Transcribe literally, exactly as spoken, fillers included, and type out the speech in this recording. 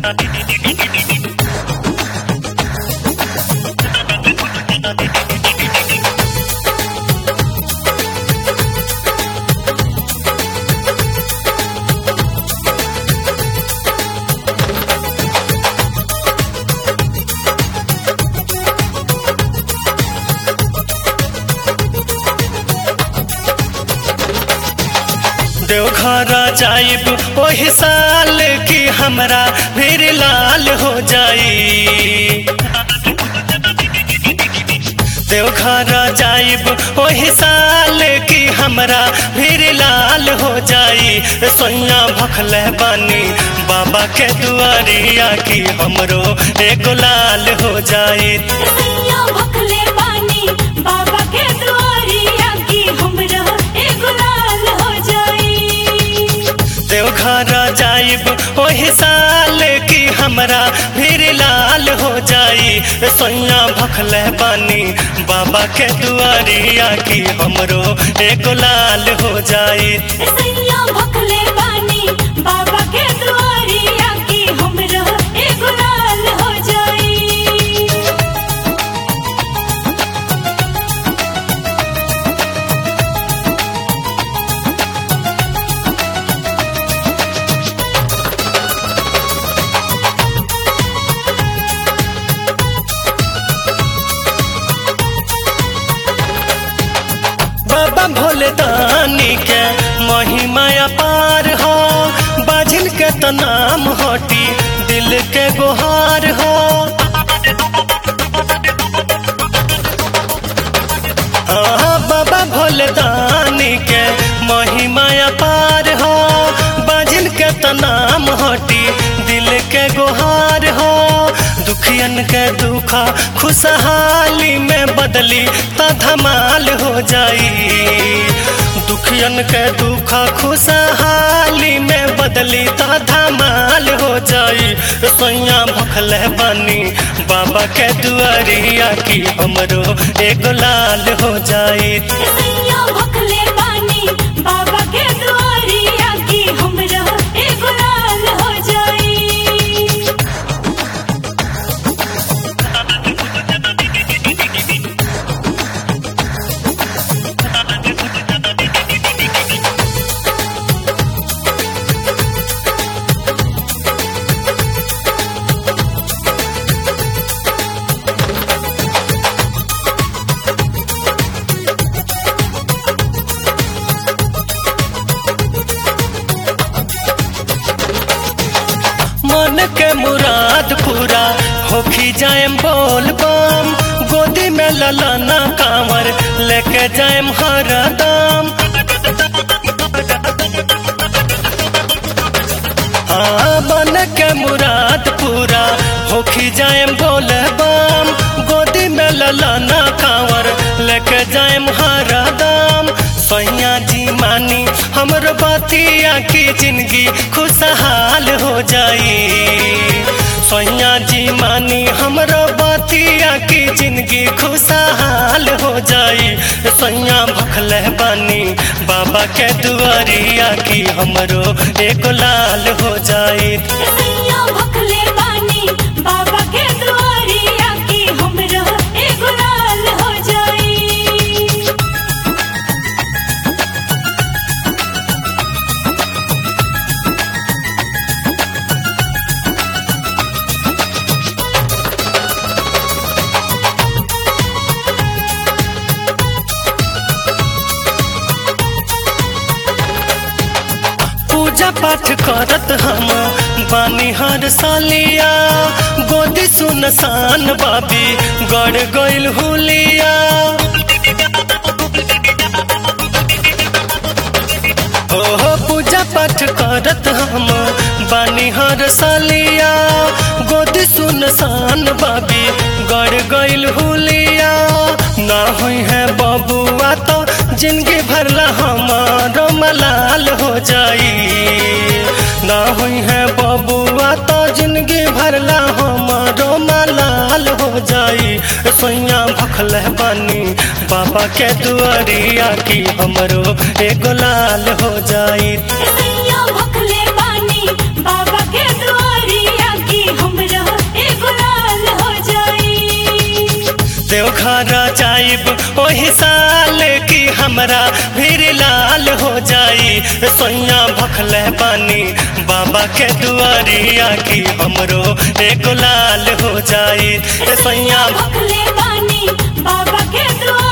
देवघर जाइब ओहि साल की हमरा फिर लाल हो जाई। देवघर जाइब ओहि साल की हमरा फिर लाल हो जाई। सोइया भखले बानी बाबा के दुआरिया की हमरो एगो लाल हो जाई। सोइया भखले बानी बाबा के दुआरिया की हमरो एगो लाल हो जाई। देवघर जाइब ओहि साल की हमरा फिर लाल हो जाई। सोइया भखले बानी बाबा के दुआरिया की हमरो एगो लाल हो जाई। सोइया भखले बानी बाबा के दुआरिया की हमरो एगो लाल हो जाई। बाबा भोले दानी के महिमा अपार हो। बाजिल के तो नाम होटी दिल के गुहार हो। हाँ बाबा भोले दानी के महिमा अपार हो। बाजिल के तो नाम होटी दिल के गुहार हो। दुखियन के दुखा खुशहाली में बदली तो धमाल हो जाई। दुखियन के दुखा खुशहाली में बदली तो धमाल हो जाई। सोइया भखले बानी बाबा के दुआरिया की हमरो एगो लाल हो जाई। सोइया भखले बानी बाबा के दुआरिया की हमरो एगो लाल हो जाई। मन के मुराद पूरा होखी जाएम बोल बम। गोदी में ललाना कांवर लेके जाएम हरदम। हाँ मन के मुराद पूरा होखी जाएम बोल बम। गोदी में ललाना कांवर लेके जाएम हरदम। सोइया जी मानी हमरो बतिया की जिंदगी खुशहाल हो जाई। सोइया जी मानी हमरो बतिया की जिंदगी खुशहाल हो जाई। सोइया भखले बानी बाबा के दुआरिया की हमरो एगो लाल हो जाई। सोइया भखले बानी बाबा के दुआरिया की हमरो एगो लाल हो जाई। पूजा पाठ करत हम बानी हर सालिया। गोदी सुनसान बाबी गड़ गइल हुलिया। ओहो पूजा पाठ करत हम बानी हर सालिया। गोदी सुनसान बाबी गड़ गइल हुलिया। ना हुई है बबुआ तो जिंदगी भरला हमारो मलाल हो जाई। ना हुई है बबुआ तो जिंदगी भरला हमारो मलाल हो जाई। सोइया भखले बानी बाबा के दुआरिया की हमरो एगो लाल हो जाई। सोइया भखले बानी बाबा के दुआरिया की जाइब ओही साल की हमरा भीर लाल हो जाई। सैया भखले बानी बाबा के दुआरिया की हमरो एगो लाल हो जाई। सैया भखले बानी बाबा के दुआरिया